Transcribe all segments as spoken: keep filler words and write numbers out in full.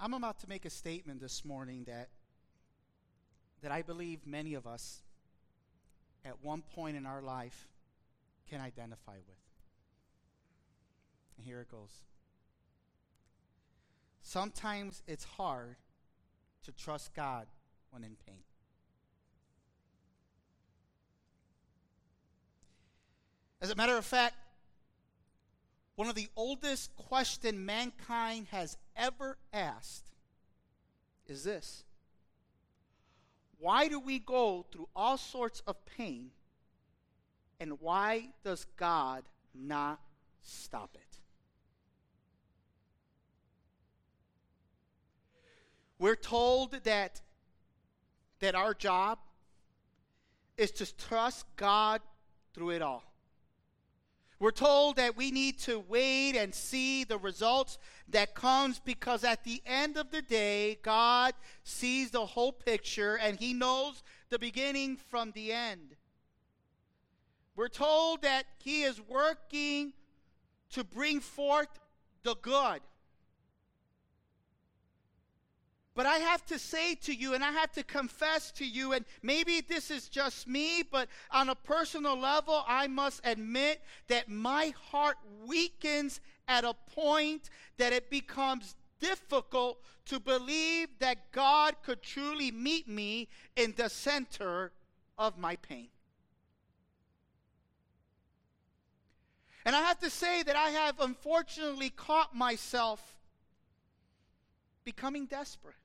I'm about to make a statement this morning that that I believe many of us at one point in our life can identify with. And here it goes. Sometimes it's hard to trust God when in pain. As a matter of fact, one of the oldest questions mankind has ever asked is this: why do we go through all sorts of pain, and why does God not stop it? We're told that, that our job is to trust God through it all. We're told that we need to wait and see the results that comes, because at the end of the day, God sees the whole picture and he knows the beginning from the end. We're told that he is working to bring forth the good. But I have to say to you, and I have to confess to you, and maybe this is just me, but on a personal level, I must admit that my heart weakens at a point that it becomes difficult to believe that God could truly meet me in the center of my pain. And I have to say that I have unfortunately caught myself becoming desperate.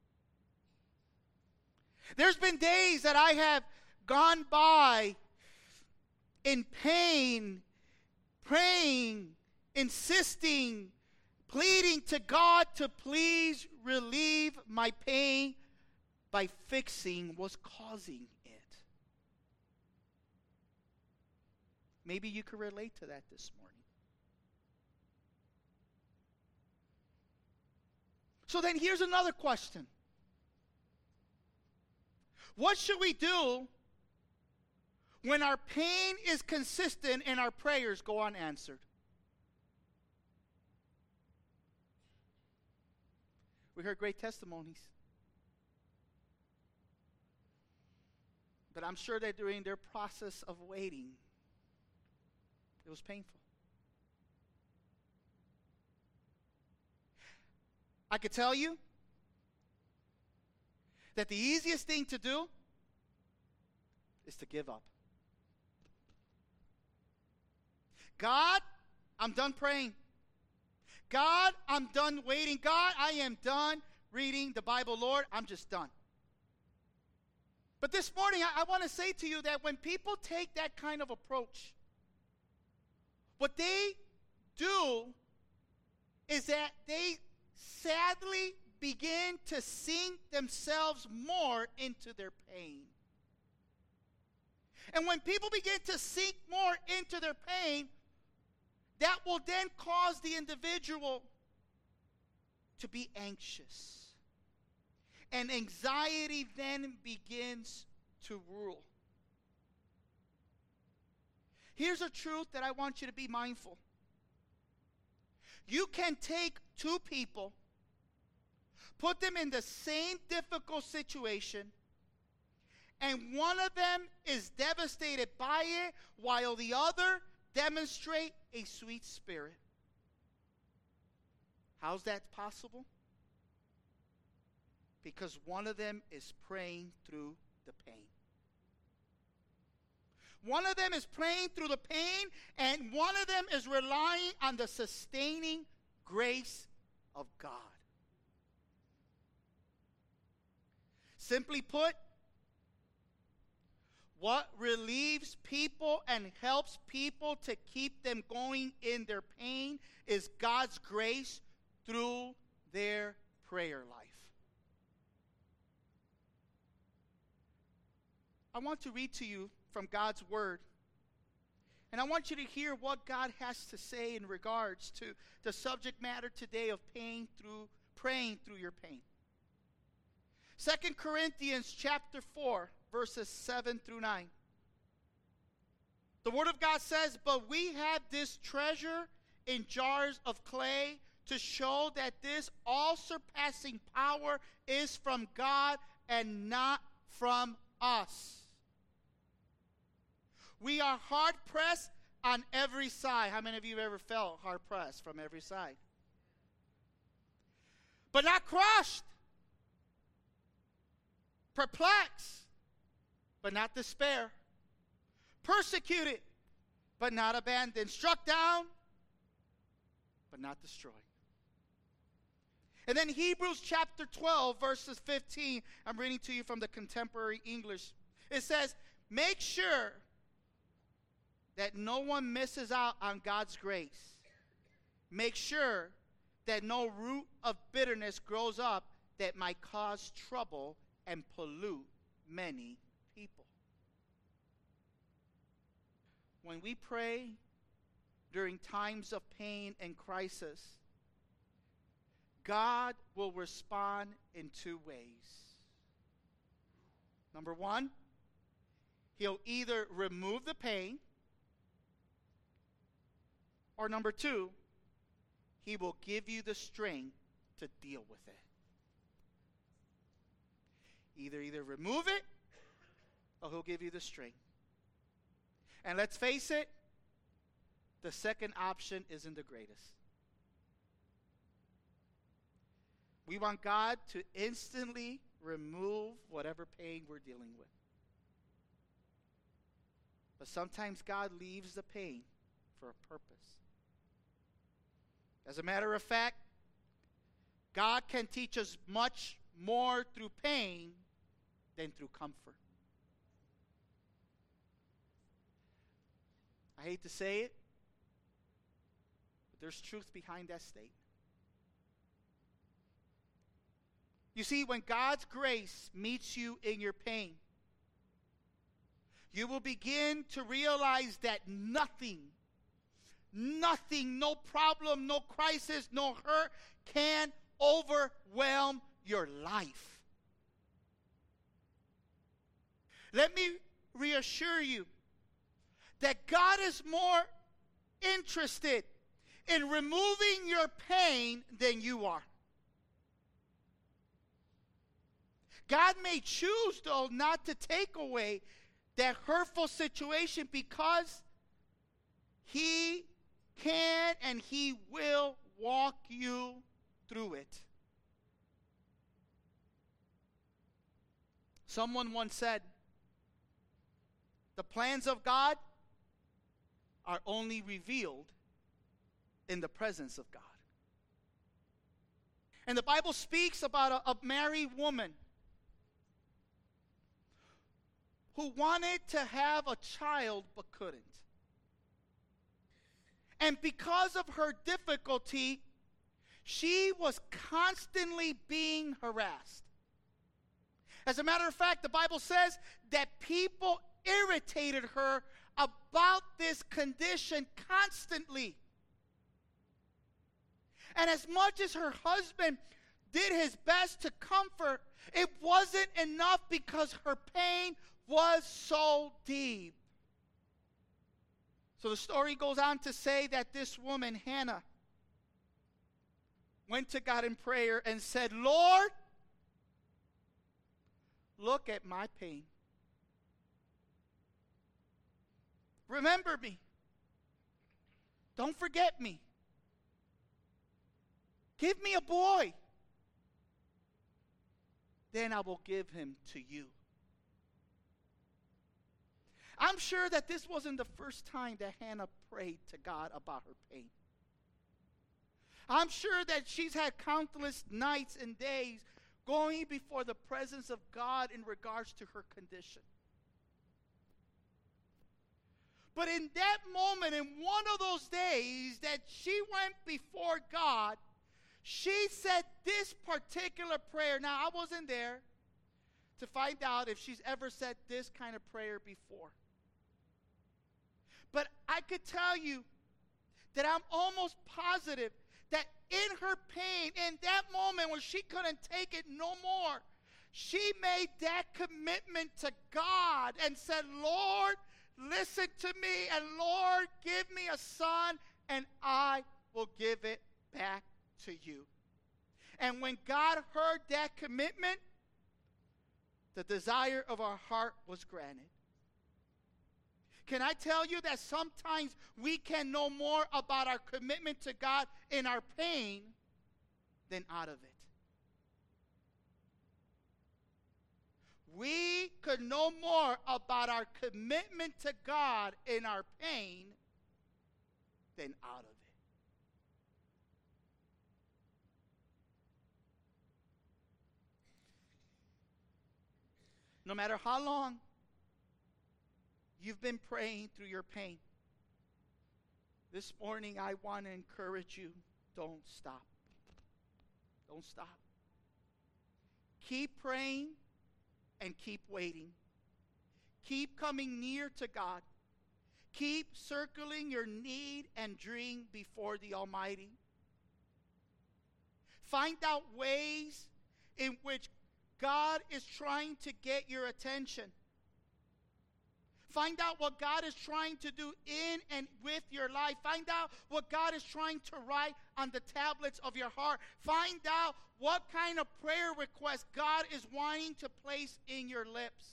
There's been days that I have gone by in pain, praying, insisting, pleading to God to please relieve my pain by fixing what's causing it. Maybe you could relate to that this morning. So then here's another question. What should we do when our pain is consistent and our prayers go unanswered? We heard great testimonies. But I'm sure that during their process of waiting, it was painful. I could tell you that the easiest thing to do is to give up. God, I'm done praying. God, I'm done waiting. God, I am done reading the Bible. Lord, I'm just done. But this morning, I, I want to say to you that when people take that kind of approach, what they do is that they sadly begin to sink themselves more into their pain. And when people begin to sink more into their pain, that will then cause the individual to be anxious. And anxiety then begins to rule. Here's a truth that I want you to be mindful. You can take two people, put them in the same difficult situation, and one of them is devastated by it, while the other demonstrate a sweet spirit. How's that possible? Because one of them is praying through the pain. One of them is praying through the pain, and one of them is relying on the sustaining grace of God. Simply put, what relieves people and helps people to keep them going in their pain is God's grace through their prayer life. I want to read to you from God's word. And I want you to hear what God has to say in regards to the subject matter today of pain through praying through your pain. Second Corinthians chapter four, verses seven through nine. The word of God says, "But we have this treasure in jars of clay to show that this all-surpassing power is from God and not from us. We are hard-pressed on every side. How many of you have ever felt hard-pressed from every side? But not crushed. Perplexed, but not despair. Persecuted, but not abandoned. Struck down, but not destroyed. And then Hebrews chapter twelve, verses fifteen. I'm reading to you from the Contemporary English. It says, make sure that no one misses out on God's grace. Make sure that no root of bitterness grows up that might cause trouble and pollute many people. When we pray during times of pain and crisis, God will respond in two ways. Number one, He'll either remove the pain, or number two, He will give you the strength to deal with it. Either either remove it, or He'll give you the strength. And let's face it, the second option isn't the greatest. We want God to instantly remove whatever pain we're dealing with. But sometimes God leaves the pain for a purpose. As a matter of fact, God can teach us much more through pain than through comfort. I hate to say it, but there's truth behind that statement. You see, when God's grace meets you in your pain, you will begin to realize that nothing, nothing, no problem, no crisis, no hurt can overwhelm your life. Let me reassure you that God is more interested in removing your pain than you are. God may choose, though, not to take away that hurtful situation because He can and He will walk you through it. Someone once said, the plans of God are only revealed in the presence of God. And the Bible speaks about a, a married woman who wanted to have a child but couldn't. And because of her difficulty, she was constantly being harassed. As a matter of fact, the Bible says that people irritated her about this condition constantly. And as much as her husband did his best to comfort, it wasn't enough because her pain was so deep. So the story goes on to say that this woman, Hannah, went to God in prayer and said, Lord, look at my pain. Remember me. Don't forget me. Give me a boy. Then I will give him to you. I'm sure that this wasn't the first time that Hannah prayed to God about her pain. I'm sure that she's had countless nights and days going before the presence of God in regards to her condition. But in that moment, in one of those days that she went before God, she said this particular prayer. Now, I wasn't there to find out if she's ever said this kind of prayer before. But I could tell you that I'm almost positive that in her pain, in that moment when she couldn't take it no more, she made that commitment to God and said, Lord, listen to me, and Lord, give me a son, and I will give it back to you. And when God heard that commitment, the desire of our heart was granted. Can I tell you that sometimes we can know more about our commitment to God in our pain than out of it? We could know more about our commitment to God in our pain than out of it. No matter how long you've been praying through your pain, this morning I want to encourage you, don't stop. Don't stop. Keep praying and keep waiting. Keep coming near to God. Keep circling your need and dream before the Almighty. Find out ways in which God is trying to get your attention. Find out what God is trying to do in and with your life. Find out what God is trying to write on the tablets of your heart. Find out what kind of prayer request God is wanting to place in your lips.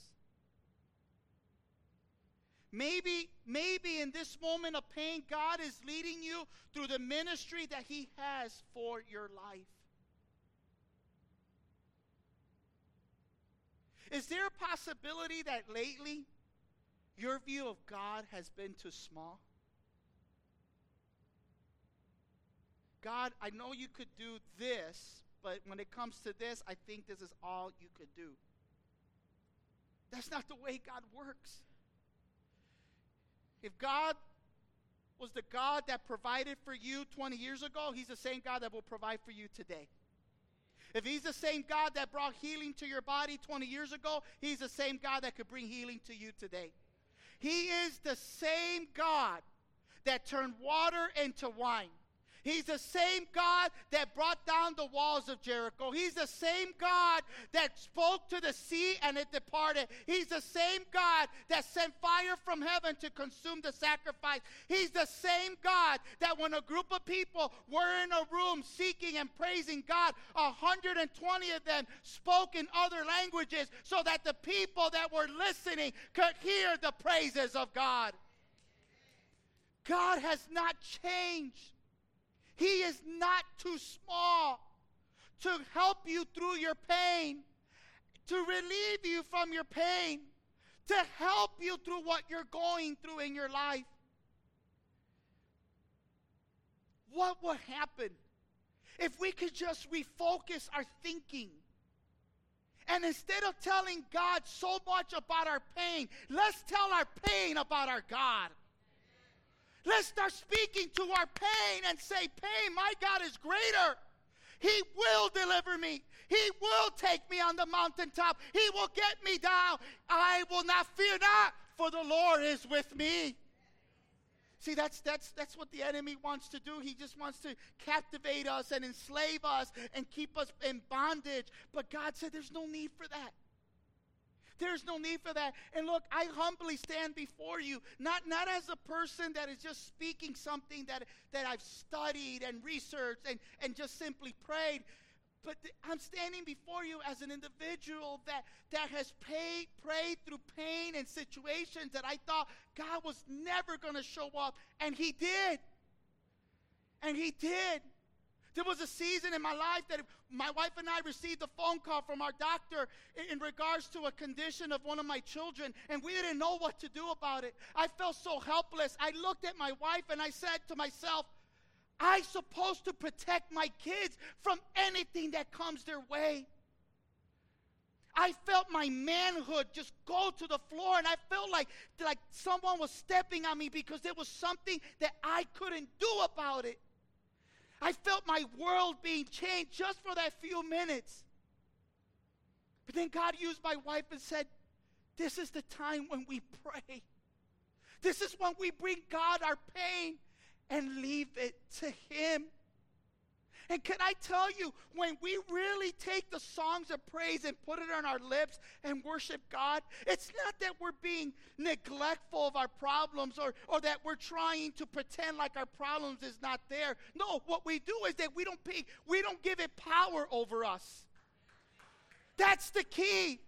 Maybe, maybe in this moment of pain, God is leading you through the ministry that He has for your life. Is there a possibility that lately your view of God has been too small? God, I know you could do this, but when it comes to this, I think this is all you could do. That's not the way God works. If God was the God that provided for you twenty years ago, He's the same God that will provide for you today. If He's the same God that brought healing to your body twenty years ago, He's the same God that could bring healing to you today. He is the same God that turned water into wine. He's the same God that brought down the walls of Jericho. He's the same God that spoke to the sea and it departed. He's the same God that sent fire from heaven to consume the sacrifice. He's the same God that when a group of people were in a room seeking and praising God, one hundred twenty of them spoke in other languages so that the people that were listening could hear the praises of God. God has not changed. He is not too small to help you through your pain, to relieve you from your pain, to help you through what you're going through in your life. What would happen if we could just refocus our thinking? And instead of telling God so much about our pain, let's tell our pain about our God. Let's start speaking to our pain and say, pain, my God is greater. He will deliver me. He will take me on the mountaintop. He will get me down. I will not fear not, for the Lord is with me. See, that's, that's, that's what the enemy wants to do. He just wants to captivate us and enslave us and keep us in bondage. But God said there's no need for that. There's no need for that. And look, I humbly stand before you, not, not as a person that is just speaking something that, that I've studied and researched and, and just simply prayed, but th- I'm standing before you as an individual that, that has paid, prayed through pain and situations that I thought God was never going to show up, and He did. And He did. There was a season in my life that my wife and I received a phone call from our doctor in, in regards to a condition of one of my children, and we didn't know what to do about it. I felt so helpless. I looked at my wife and I said to myself, I'm supposed to protect my kids from anything that comes their way. I felt my manhood just go to the floor, and I felt like, like someone was stepping on me because there was something that I couldn't do about it. I felt my world being changed just for that few minutes. But then God used my wife and said, this is the time when we pray. This is when we bring God our pain and leave it to Him. And can I tell you, when we really take the songs of praise and put it on our lips and worship God, it's not that we're being neglectful of our problems or, or that we're trying to pretend like our problems is not there. No, what we do is that we don't pay, we don't give it power over us. That's the key.